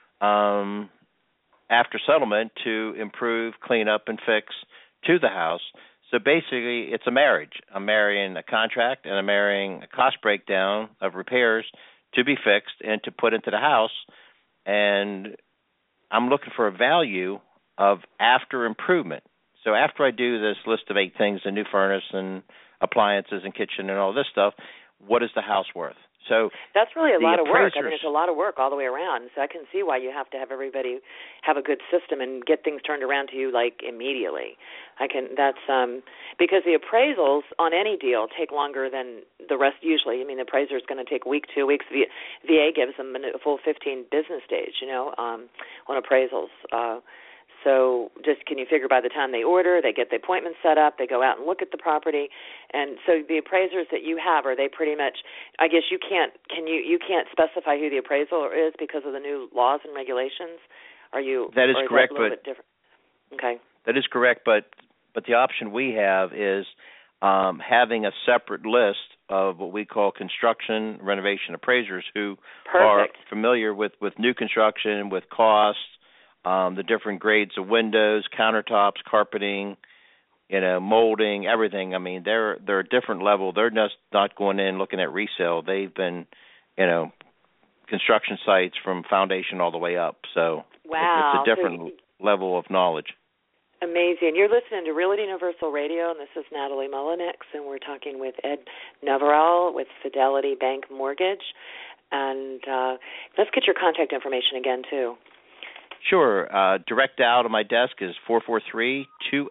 after settlement to improve, clean up, and fix to the house. So basically, it's a marriage. I'm marrying a contract, and I'm marrying a cost breakdown of repairs to be fixed and to put into the house. And I'm looking for a value of after improvement. So after I do this list of 8 things, a new furnace and appliances and kitchen and all this stuff, what is the house worth? So that's really a lot of work. I mean, it's a lot of work all the way around. So I can see why you have to have everybody have a good system and get things turned around to you immediately. That's because the appraisals on any deal take longer than the rest usually. I mean, the appraiser is going to take a week, 2 weeks. VA gives them a full 15 business days, on appraisals. So just can you figure by the time they order, they get the appointment set up, they go out and look at the property, and so the appraisers that you have, are they pretty much? I guess you can't specify who the appraisal is because of the new laws and regulations. That is correct, that a little bit different? Okay. That is correct, but the option we have is having a separate list of what we call construction renovation appraisers who are familiar with new construction, with costs. The different grades of windows, countertops, carpeting, molding, everything. I mean, they're a different level. They're just not going in looking at resale. They've been, construction sites from foundation all the way up. So it's a different level of knowledge. Amazing. You're listening to Realty Universal Radio, and this is Natalie Mullenix, and we're talking with Ed Navarrell with Fidelity Bank Mortgage. And let's get your contact information again, too. Sure. Direct dial to my desk is 443-286-1212.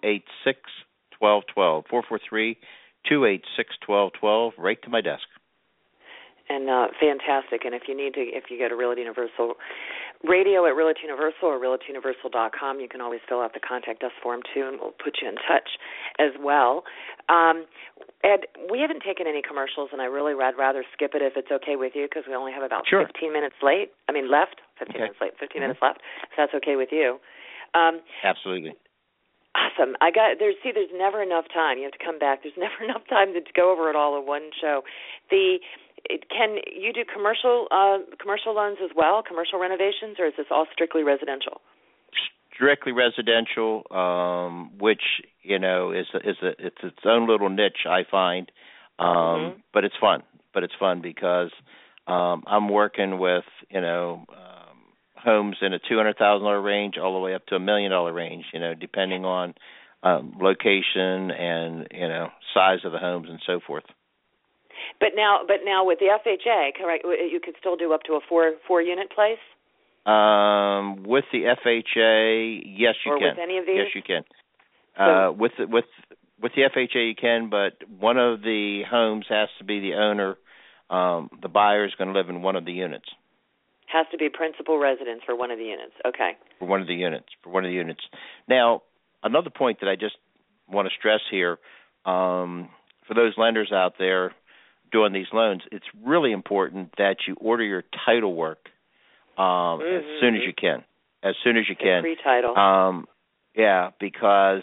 443-286-1212, right to my desk. And fantastic. And if you go to Realty Universal Radio at Realty Universal or RealtyUniversal.com, you can always fill out the contact us form, too, and we'll put you in touch as well. Ed, we haven't taken any commercials, and I'd rather skip it if it's okay with you, because we only have about 15 minutes left. 15 minutes left, if that's okay with you. Absolutely. Awesome. There's never enough time. You have to come back. There's never enough time to go over it all in one show. can you do commercial loans as well, commercial renovations, or is this all strictly residential? Strictly residential, which is its own little niche, I find. But it's fun. Because I'm working with homes in a $200,000 range all the way up to $1 million range. Depending on location and size of the homes and so forth. But now with the FHA, correct? You could still do up to a four unit place. With the FHA, yes, you can. Or with any of these? Yes, you can. With the FHA, you can, but one of the homes has to be the owner. The buyer is going to live in one of the units. Has to be principal residence for one of the units. Okay. For one of the units. Now, another point that I just want to stress here, for those lenders out there doing these loans, it's really important that you order your title work as soon as you can. As soon as you can. Pre-title. Yeah, because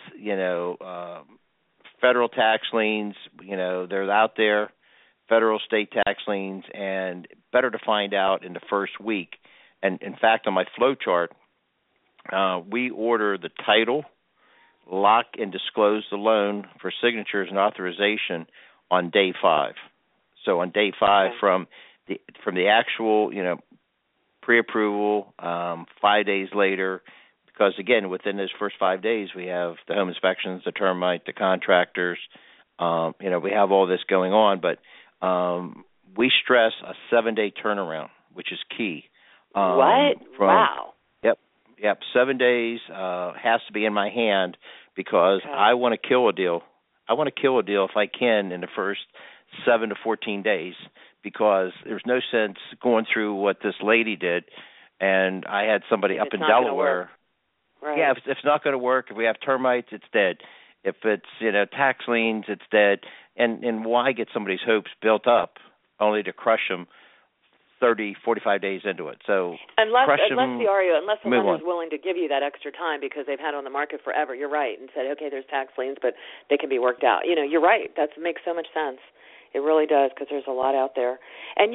federal tax liens, they're out there, federal state tax liens, and better to find out in the first week. And in fact, on my flow chart, we order the title, lock and disclose the loan for signatures and authorization on day 5. So on day 5, from the actual, pre-approval, 5 days later, because again, within those first 5 days, we have the home inspections, the termite, the contractors. We have all this going on, but we stress a 7-day turnaround, which is key. What? Wow. Yep. 7 days has to be in my hand because I want to kill a deal. I want to kill a deal if I can in the first 7 to 14 days, because there's no sense going through what this lady did. And I had somebody up in Delaware. Right. Yeah, if it's not going to work, if we have termites, it's dead. If it's tax liens, it's dead. And why get somebody's hopes built up only to crush them 30, 45 days into it? So unless the lender's willing to give you that extra time because they've had it on the market forever, you're right, and said, okay, there's tax liens, but they can be worked out. You're right. That makes so much sense. It really does, because there's a lot out there. And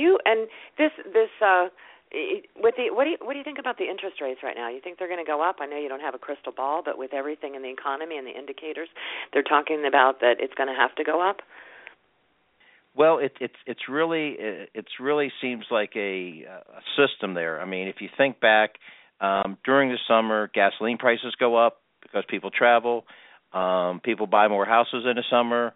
what do you think about the interest rates right now? You think they're going to go up? I know you don't have a crystal ball, but with everything in the economy and the indicators, they're talking about that it's going to have to go up. Well, it's really seems like a system there. I mean, if you think back during the summer, gasoline prices go up because people travel. People buy more houses in the summer.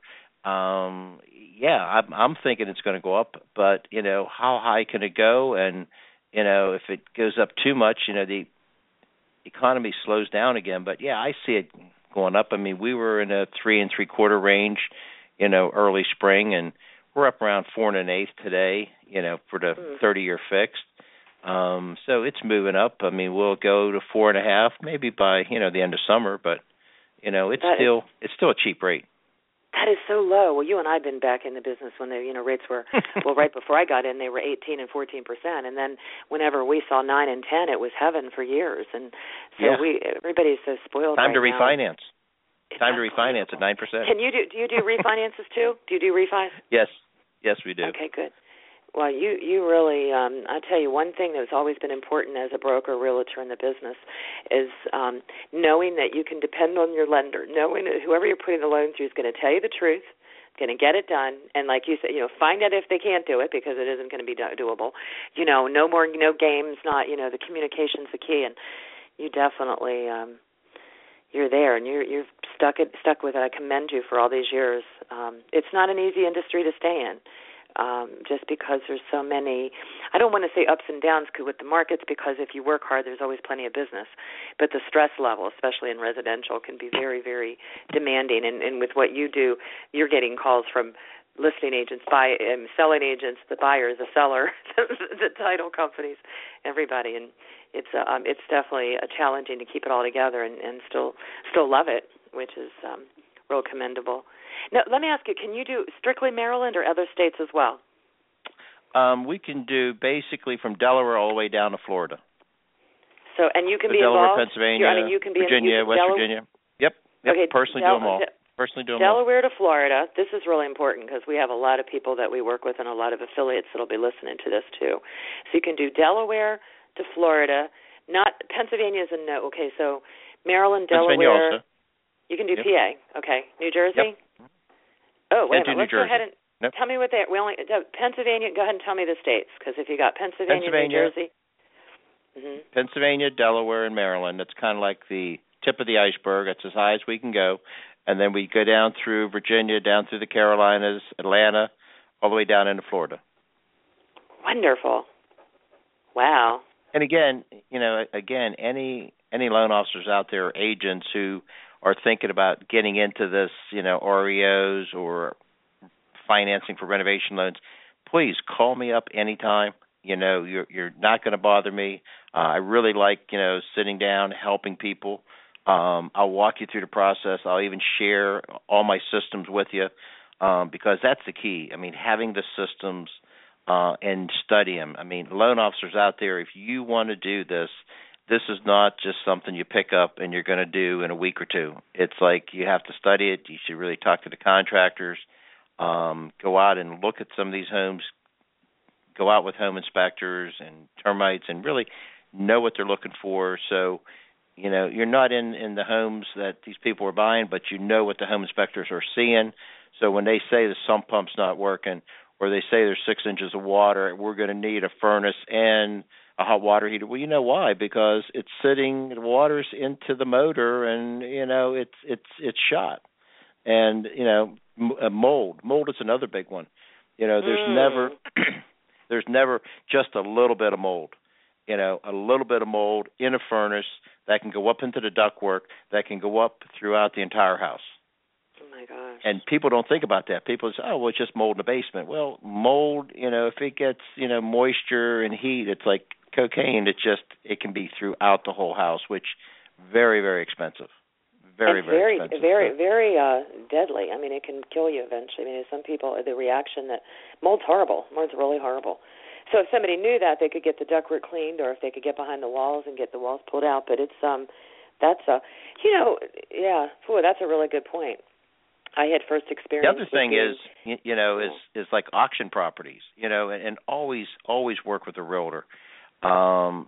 I'm thinking it's going to go up, but how high can it go? And if it goes up too much, the economy slows down again. But I see it going up. I mean, we were in a 3 3/4 range, early spring, and we're up around 4 1/8 today, for the 30-year fixed. So it's moving up. I mean, we'll go to 4.5 maybe by the end of summer, but it's still a cheap rate. That is so low. Well, you and I have been back in the business when the rates were right before I got in, they were 18 and 14%, and then whenever we saw 9 and 10, it was heaven for years. And so everybody's so spoiled. Time to right refinance. Now. Time to refinance at 9%. Can you do you do refinances too? Do you do refis? Yes, we do. Okay, good. Well, you really, I tell you, one thing that's always been important as a broker, realtor in the business is knowing that you can depend on your lender, knowing that whoever you're putting the loan through is going to tell you the truth, going to get it done, and like you said, find out if they can't do it because it isn't going to be doable. No more, games, not, the communication's the key, and you definitely, you're there, and you've stuck with it. I commend you for all these years. It's not an easy industry to stay in. Just because there's so many, I don't want to say ups and downs with the markets, because if you work hard, there's always plenty of business. But the stress level, especially in residential, can be very, very demanding. And with what you do, you're getting calls from listing agents, selling agents, the buyers, the seller, the title companies, everybody. And it's definitely challenging to keep it all together and still love it, which is real commendable. Now, let me ask you, can you do strictly Maryland or other states as well? We can do basically from Delaware all the way down to Florida. So, and you can be Delaware, involved? Pennsylvania, you can be Virginia, West Virginia. Yep, okay, personally do them all. personally doing Delaware to Florida. This is really important because we have a lot of people that we work with and a lot of affiliates that will be listening to this too. So you can do Delaware to Florida. Not Pennsylvania is a no. Okay, so Maryland, Delaware. Also. You can do PA. Okay, New Jersey. Yep. Oh, wait a minute. Let's New go ahead and tell me what they. Pennsylvania. Go ahead and tell me the states because if you got Pennsylvania, New Jersey. Mm-hmm. Pennsylvania, Delaware, and Maryland. That's kind of like the tip of the iceberg. That's as high as we can go. And then we go down through Virginia, down through the Carolinas, Atlanta, all the way down into Florida. Wonderful. Wow. And again, any loan officers out there, agents who are thinking about getting into this, REOs or financing for renovation loans, please call me up anytime. You're not going to bother me. I really like, sitting down, helping people. I'll walk you through the process. I'll even share all my systems with you because that's the key. I mean, having the systems and study them. I mean, loan officers out there, if you want to do this, this is not just something you pick up and you're going to do in a week or two. It's like you have to study it. You should really talk to the contractors, go out and look at some of these homes, go out with home inspectors and termites and really know what they're looking for. So, you're not in the homes that these people are buying, but you know what the home inspectors are seeing. So when they say the sump pump's not working or they say there's 6 inches of water, we're going to need a furnace and a hot water heater. Well, you know why? Because it's sitting, the water's into the motor and, it's shot. And, mold. Mold is another big one. There's never just a little bit of mold. A little bit of mold in a furnace that can go up into the ductwork, that can go up throughout the entire house. Oh, my gosh. And people don't think about that. People say, oh, well, it's just mold in the basement. Well, mold, if it gets, moisture and heat, it's like cocaine. It can be throughout the whole house, which very, very expensive. Very expensive. Very deadly. I mean, it can kill you eventually. I mean, some people, the reaction that mold's horrible. Mold's really horrible. So if somebody knew that, they could get the ductwork cleaned, or if they could get behind the walls and get the walls pulled out. But it's that's a that's a really good point. I had first experience. The other thing is like auction properties, and always work with a realtor. Some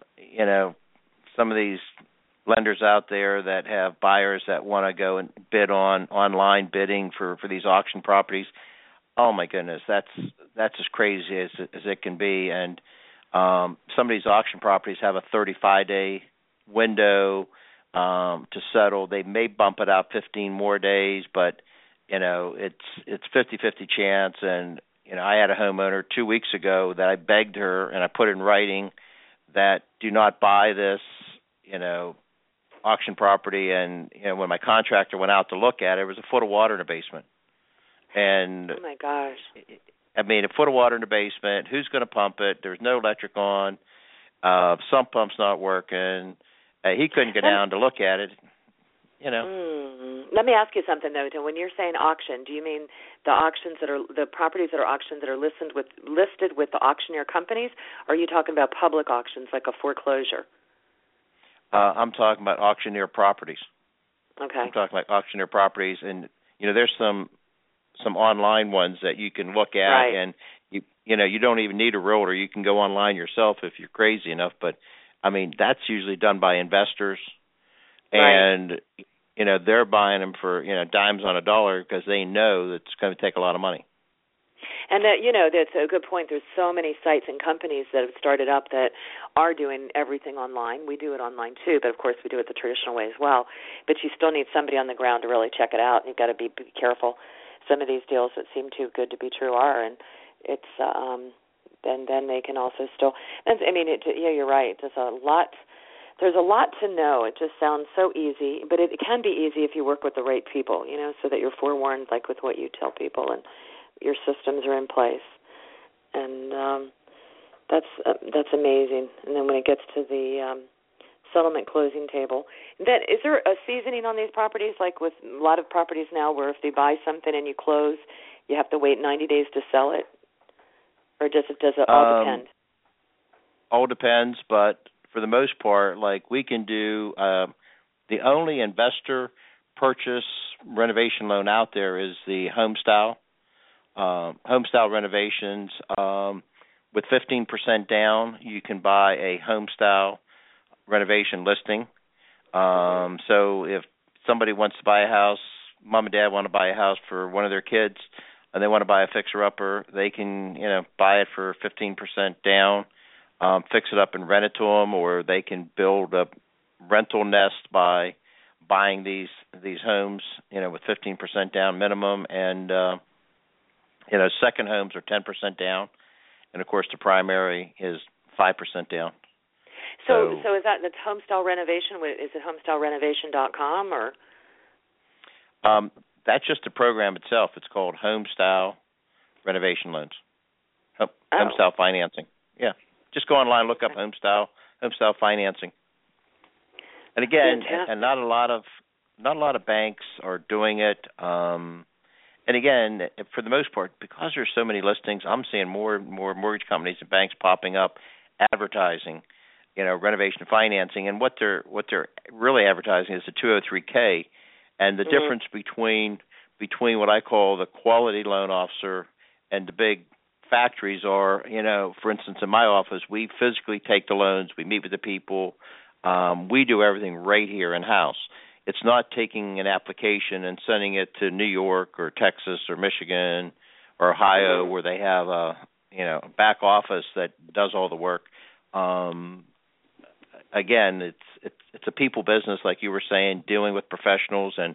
of these lenders out there that have buyers that want to go and bid on online bidding for these auction properties. Oh my goodness, that's as crazy as it can be. And some of these auction properties have a 35-day window to settle. They may bump it out 15 more days, but it's 50-50 chance. And I had a homeowner 2 weeks ago that I begged her and I put in writing that do not buy this auction property. And when my contractor went out to look at it, there was a foot of water in the basement. And oh my gosh! I mean, a foot of water in the basement. Who's going to pump it? There's no electric on. Sump pump's not working. He couldn't go down to look at it. Let me ask you something though. When you're saying auction, do you mean the auctions that are the properties that are auctioned that are listed with the auctioneer companies, or are you talking about public auctions like a foreclosure? I'm talking about auctioneer properties. Okay. I'm talking about auctioneer properties, and there's some online ones that you can look at, right. And you don't even need a realtor. You can go online yourself if you're crazy enough. But I mean, that's usually done by investors, right. And they're buying them for dimes on a dollar because they know that it's going to take a lot of money. And that that's a good point. There's so many sites and companies that have started up that are doing everything online. We do it online too, but of course we do it the traditional way as well. But you still need somebody on the ground to really check it out, and you've got to be careful. Some of these deals that seem too good to be true are, and it's then they can also still. And I mean, you're right. There's a lot to know. It just sounds so easy, but it can be easy if you work with the right people, so that you're forewarned, like with what you tell people, and your systems are in place. And that's amazing. And then when it gets to the settlement closing table, then is there a seasoning on these properties, like with a lot of properties now, where if they buy something and you close, you have to wait 90 days to sell it? Or does it all depend? All depends, but for the most part, like we can do the only investor purchase renovation loan out there is the Homestyle. Homestyle renovations. With 15% down, you can buy a Homestyle renovation listing. So if somebody wants to buy a house, mom and dad want to buy a house for one of their kids, and they want to buy a fixer-upper, they can, buy it for 15% down, fix it up and rent it to them, or they can build a rental nest by buying these homes, with 15% down minimum, and second homes are 10% down, and of course the primary is 5% down. So is that the Homestyle renovation? Is it homestylerenovation.com or? That's just the program itself. It's called Homestyle Renovation Loans. Homestyle Financing. Yeah. Just go online, look up Homestyle Financing. And again, and not a lot of banks are doing it. And again, for the most part, because there's so many listings, I'm seeing more and more mortgage companies and banks popping up advertising, renovation financing. And what they're really advertising is the 203K. And the difference between what I call the quality loan officer and the big factories are, for instance, in my office, we physically take the loans, we meet with the people, we do everything right here in-house. It's not taking an application and sending it to New York or Texas or Michigan or Ohio where they have a back office that does all the work. Again, it's a people business, like you were saying, dealing with professionals, and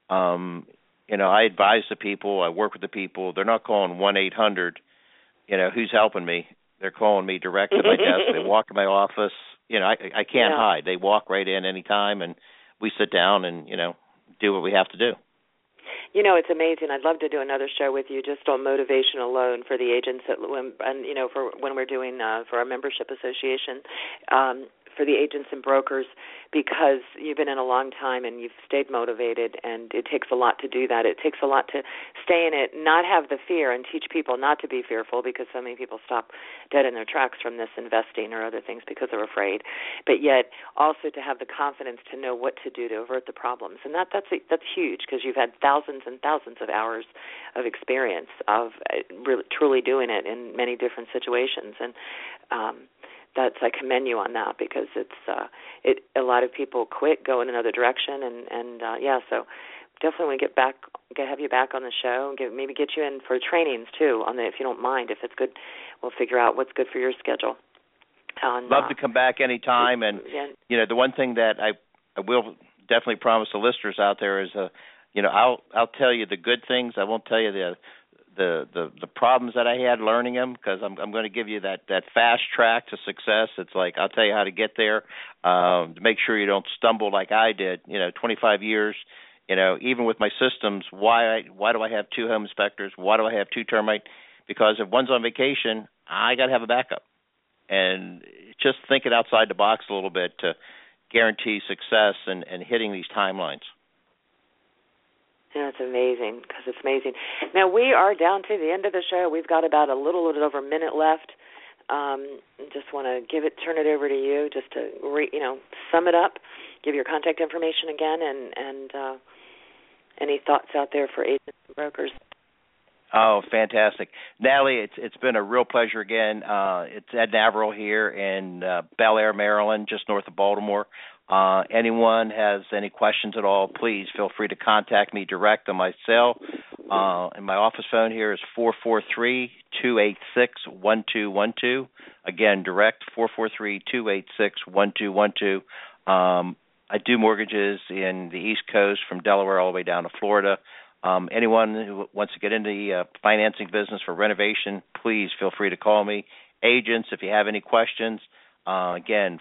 I advise the people, I work with the people. They're not calling 1-800, who's helping me. They're calling me direct to my desk. They walk in my office. I can't hide. They walk right in any time, and we sit down and do what we have to do. It's amazing. I'd love to do another show with you just on motivation alone for the agents for when we're doing for our membership association. For the agents and brokers, because you've been in a long time and you've stayed motivated, and it takes a lot to do that. It takes a lot to stay in it, not have the fear, and teach people not to be fearful, because so many people stop dead in their tracks from this investing or other things because they're afraid. But yet also to have the confidence to know what to do to avert the problems, and that's huge, because you've had thousands and thousands of hours of experience of really truly doing it in many different situations, and I commend you on that, because a lot of people quit, go in another direction, and so definitely have you back on the show, maybe get you in for trainings too if you don't mind, if it's good, we'll figure out what's good for your schedule. Love to come back anytime, and the one thing that I will definitely promise the listeners out there is I'll tell you the good things. I won't tell you the problems that I had learning them, because I'm going to give you that fast track to success. It's like I'll tell you how to get there, to make sure you don't stumble like I did. 25 years. Even with my systems, why do I have 2 home inspectors? Why do I have 2 termite? Because if one's on vacation, I got to have a backup. And just thinking outside the box a little bit to guarantee success and hitting these timelines. Yeah, it's amazing, because it's amazing. Now, we are down to the end of the show. We've got about a little over a minute left. Just want to turn it over to you, just to sum it up, give your contact information again, and any thoughts out there for agents and brokers. Oh, fantastic. Natalie, it's been a real pleasure again. It's Ed Navarro here in Bel Air, Maryland, just north of Baltimore. Anyone has any questions at all, please feel free to contact me direct on my cell. And my office phone here is 443-286-1212. Again, direct 443-286-1212. I do mortgages in the East Coast from Delaware all the way down to Florida. Anyone who wants to get into the financing business for renovation, please feel free to call me. Agents, if you have any questions, again,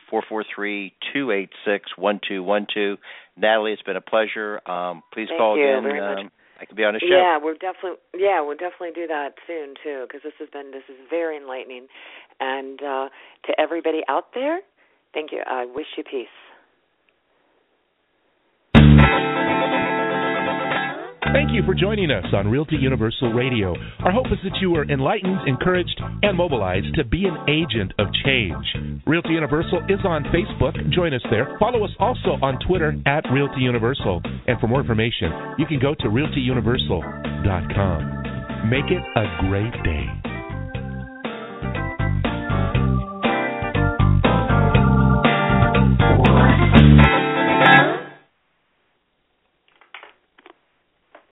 443-286-1212. Natalie, it's been a pleasure. Please call again. Very much. I can be on a show. Yeah, we'll definitely do that soon too, because this is very enlightening. And to everybody out there, thank you. I wish you peace. Thank you for joining us on Realty Universal Radio. Our hope is that you are enlightened, encouraged, and mobilized to be an agent of change. Realty Universal is on Facebook. Join us there. Follow us also on Twitter at Realty Universal. And for more information, you can go to realtyuniversal.com. Make it a great day.